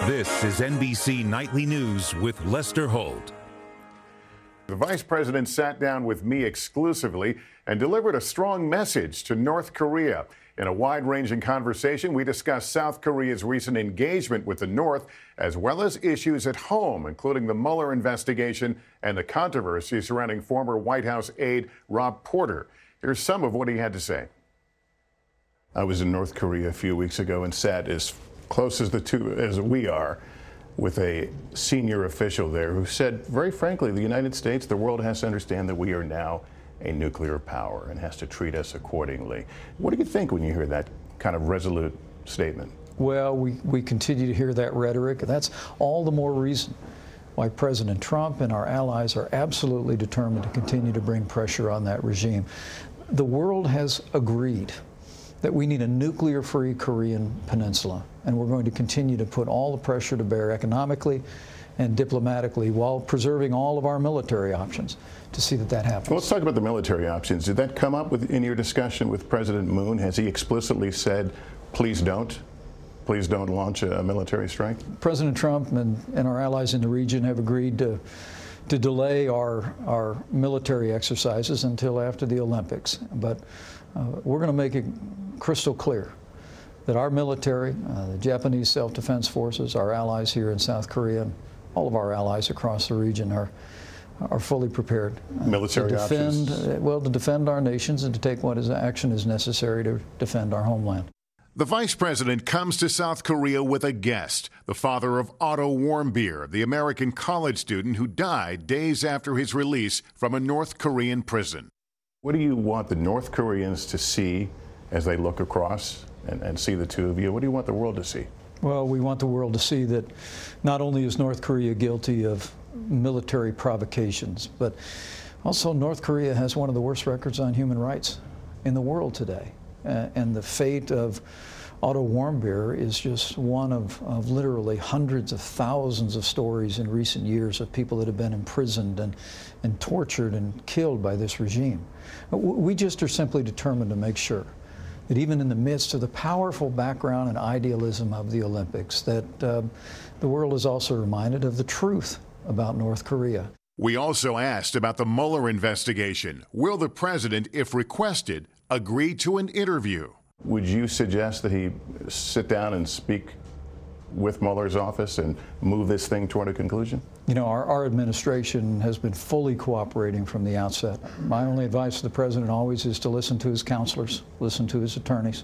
This is NBC Nightly News with Lester Holt. The vice president sat down with me exclusively and delivered a strong message to North Korea. In a wide-ranging conversation, we discussed South Korea's recent engagement with the North, as well as issues at home, including the Mueller investigation and the controversy surrounding former White House aide Rob Porter. Here's some of what he had to say. I was in North Korea a few weeks ago and sat as close as we are with a senior official there who said, very frankly, the United States, the world has to understand that we are now a nuclear power and has to treat us accordingly. What do you think when you hear that kind of resolute statement? Well, we continue to hear that rhetoric, and that's all the more reason why President Trump and our allies are absolutely determined to continue to bring pressure on that regime. The world has agreed that we need a nuclear-free Korean peninsula, and we're going to continue to put all the pressure to bear economically and diplomatically while preserving all of our military options to see that that happens. Well, let's talk about the military options. Did that come up in your discussion with President Moon? Has he explicitly said, please don't launch a military strike? President Trump and our allies in the region have agreed to delay our military exercises until after the Olympics. But we're going to make it crystal clear that our military, the Japanese self-defense forces, our allies here in South Korea, and all of our allies across the region are fully prepared military options? To defend our nations and to take what action is necessary to defend our homeland. The vice president comes to South Korea with a guest, the father of Otto Warmbier, the American college student who died days after his release from a North Korean prison. What do you want the North Koreans to see as they look across and see the two of you? What do you want the world to see? Well, we want the world to see that not only is North Korea guilty of military provocations, but also North Korea has one of the worst records on human rights in the world today. And the fate of Otto Warmbier is just one of literally hundreds of thousands of stories in recent years of people that have been imprisoned and tortured and killed by this regime. We just are simply determined to make sure that even in the midst of the powerful background and idealism of the Olympics, that the world is also reminded of the truth about North Korea. We also asked about the Mueller investigation. Will the president, if requested, agree to an interview? Would you suggest that he sit down and speak with Mueller's office and move this thing toward a conclusion? You know, our administration has been fully cooperating from the outset. My only advice to the president always is to listen to his counselors, listen to his attorneys,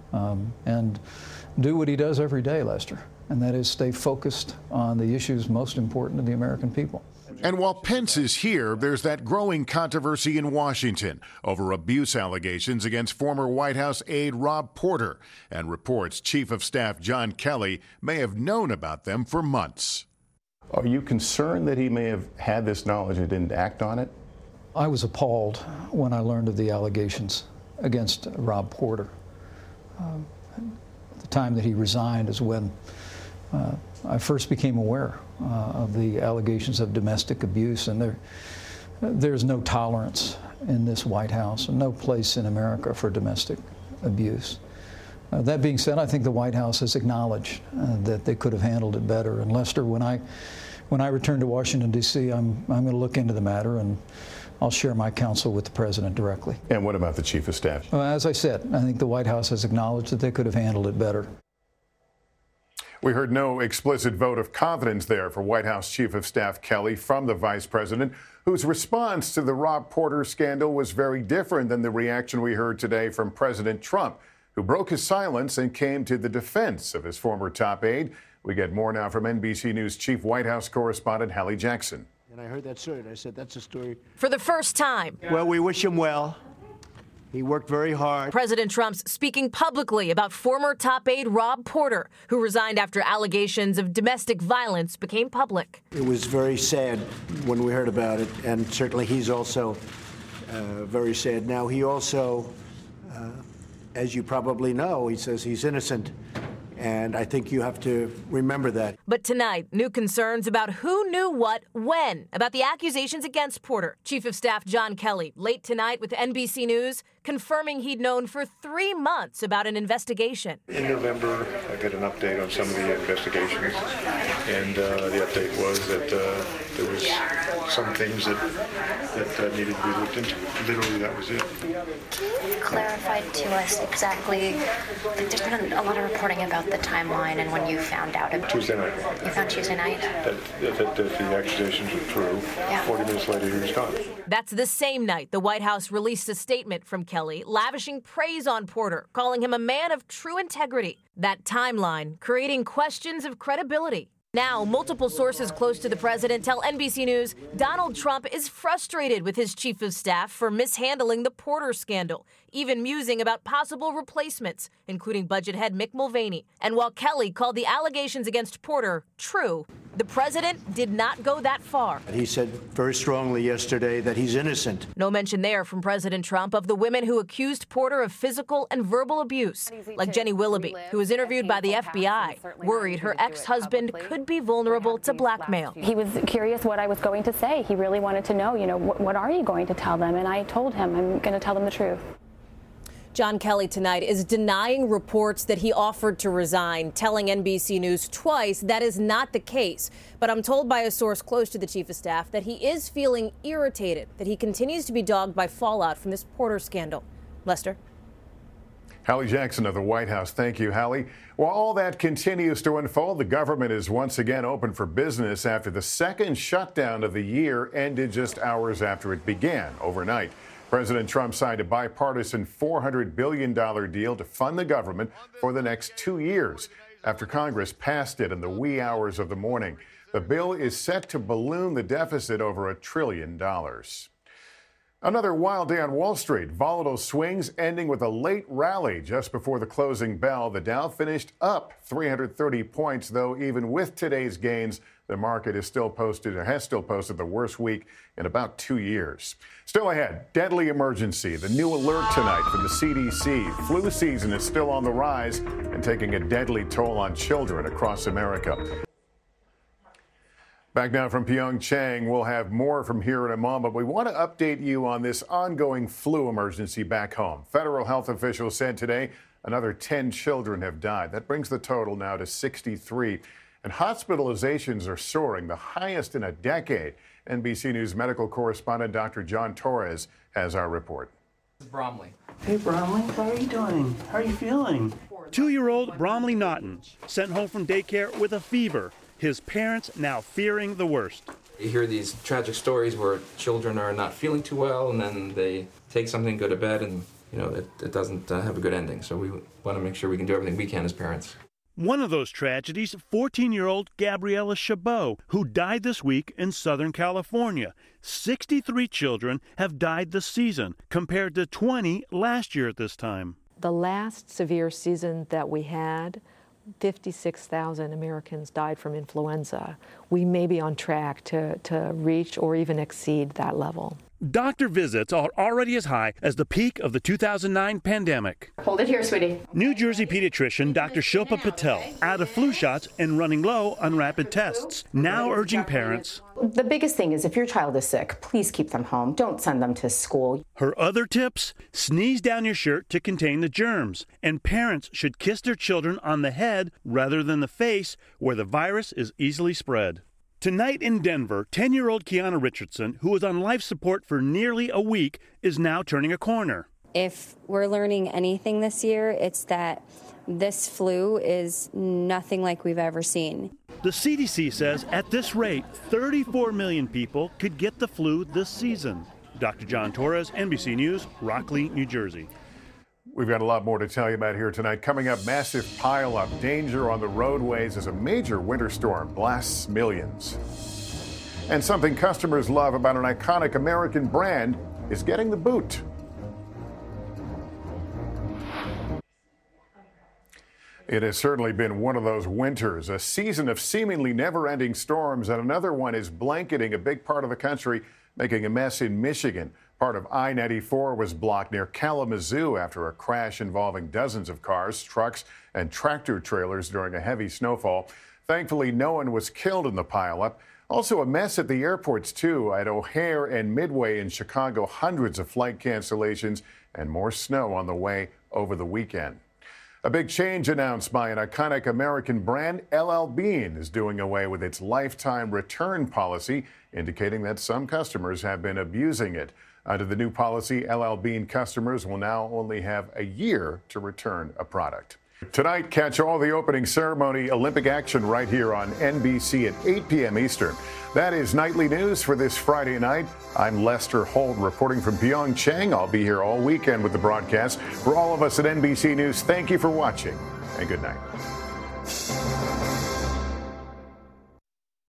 and do what he does every day, Lester, and that is stay focused on the issues most important to the American people. And while Pence is here, there's that growing controversy in Washington over abuse allegations against former White House aide Rob Porter, and reports Chief of Staff John Kelly may have known about them for months. Are you concerned that he may have had this knowledge and didn't act on it? I was appalled when I learned of the allegations against Rob Porter. The time that he resigned is when I first became aware of the allegations of domestic abuse, and there's no tolerance in this White House and no place in America for domestic abuse. That being said, I think the White House has acknowledged that they could have handled it better. And Lester, when I return to Washington, D.C., I'm going to look into the matter, and I'll share my counsel with the president directly. And what about the Chief of Staff? As I said, I think the White House has acknowledged that they could have handled it better. We heard no explicit vote of confidence there for White House Chief of Staff Kelly from the vice president, whose response to the Rob Porter scandal was very different than the reaction we heard today from President Trump, who broke his silence and came to the defense of his former top aide. We get more now from NBC News Chief White House correspondent Hallie Jackson. And I heard that story, and I said, that's a story. For the first time. Well, we wish him well. He worked very hard. President Trump's speaking publicly about former top aide Rob Porter, who resigned after allegations of domestic violence became public. It was very sad when we heard about it, and certainly he's also very sad. Now, he also, as you probably know, he says he's innocent. And I think you have to remember that. But tonight, new concerns about who knew what when about the accusations against Porter. Chief of Staff John Kelly, late tonight with NBC News, confirming he'd known for 3 months about an investigation. In November, I got an update on some of the investigations, and the update was that there was some things that needed to be looked into. Literally, that was it. Can you clarify to us exactly, there's been a lot of reporting about the timeline and when you found out about Tuesday night. You found Tuesday night? That the accusations were true. Yeah. 40 minutes later, he was gone. That's the same night the White House released a statement from Kelly, lavishing praise on Porter, calling him a man of true integrity. That timeline creating questions of credibility. Now, multiple sources close to the president tell NBC News Donald Trump is frustrated with his chief of staff for mishandling the Porter scandal, even musing about possible replacements, including budget head Mick Mulvaney. And while Kelly called the allegations against Porter true, the president did not go that far. He said very strongly yesterday that he's innocent. No mention there from President Trump of the women who accused Porter of physical and verbal abuse, like Jenny Willoughby, who was interviewed by the FBI, worried her ex-husband could be vulnerable to blackmail. He was curious what I was going to say. He really wanted to know, what are you going to tell them? And I told him I'm going to tell them the truth. John Kelly tonight is denying reports that he offered to resign, telling NBC News twice that is not the case. But I'm told by a source close to the chief of staff that he is feeling irritated, that he continues to be dogged by fallout from this Porter scandal. Lester? Hallie Jackson of the White House. Thank you, Hallie. While all that continues to unfold, the government is once again open for business after the second shutdown of the year ended just hours after it began overnight. President Trump signed a bipartisan $400 billion deal to fund the government for the next 2 years after Congress passed it in the wee hours of the morning. The bill is set to balloon the deficit over $1 trillion. Another wild day on Wall Street. Volatile swings ending with a late rally just before the closing bell. The Dow finished up 330 points, though even with today's gains, the market has still posted the worst week in about 2 years. Still ahead, deadly emergency. The new alert tonight from the CDC. Flu season is still on the rise and taking a deadly toll on children across America. Back now from Pyeongchang, we'll have more from here in a moment. We want to update you on this ongoing flu emergency back home. Federal health officials said today another 10 children have died. That brings the total now to 63. And hospitalizations are soaring, the highest in a decade. NBC News medical correspondent Dr. John Torres has our report. Bromley. Hey, Bromley, how are you doing? How are you feeling? 2-year-old Bromley Naughton sent home from daycare with a fever. His parents now fearing the worst. You hear these tragic stories where children are not feeling too well and then they take something, go to bed, and it doesn't have a good ending. So we want to make sure we can do everything we can as parents. One of those tragedies, 14-year-old Gabriella Chabot, who died this week in Southern California. 63 children have died this season, compared to 20 last year at this time. The last severe season that we had, 56,000 Americans died from influenza. We may be on track to reach or even exceed that level. Doctor visits are already as high as the peak of the 2009 pandemic. Hold it here, sweetie. New Jersey pediatrician Dr. Shilpa Patel out of flu shots and running low on rapid tests, now urging parents. The biggest thing is if your child is sick, please keep them home. Don't send them to school. Her other tips? Sneeze down your shirt to contain the germs. And parents should kiss their children on the head rather than the face, where the virus is easily spread. Tonight in Denver, 10-year-old Kiana Richardson, who was on life support for nearly a week, is now turning a corner. If we're learning anything this year, it's that this flu is nothing like we've ever seen. The CDC says at this rate, 34 million people could get the flu this season. Dr. John Torres, NBC News, Rockley, New Jersey. We've got a lot more to tell you about here tonight. Coming up, massive pileup, danger on the roadways as a major winter storm blasts millions. And something customers love about an iconic American brand is getting the boot. It has certainly been one of those winters, a season of seemingly never-ending storms, and another one is blanketing a big part of the country, making a mess in Michigan. Part of I-94 was blocked near Kalamazoo after a crash involving dozens of cars, trucks, and tractor trailers during a heavy snowfall. Thankfully, no one was killed in the pileup. Also a mess at the airports, too. At O'Hare and Midway in Chicago, hundreds of flight cancellations and more snow on the way over the weekend. A big change announced by an iconic American brand, LL Bean, is doing away with its lifetime return policy, indicating that some customers have been abusing it. Under the new policy, LL Bean customers will now only have a year to return a product. Tonight, catch all the opening ceremony Olympic action right here on NBC at 8 p.m. Eastern. That is Nightly News for this Friday night. I'm Lester Holt reporting from Pyeongchang. I'll be here all weekend with the broadcast. For all of us at NBC News, thank you for watching and good night.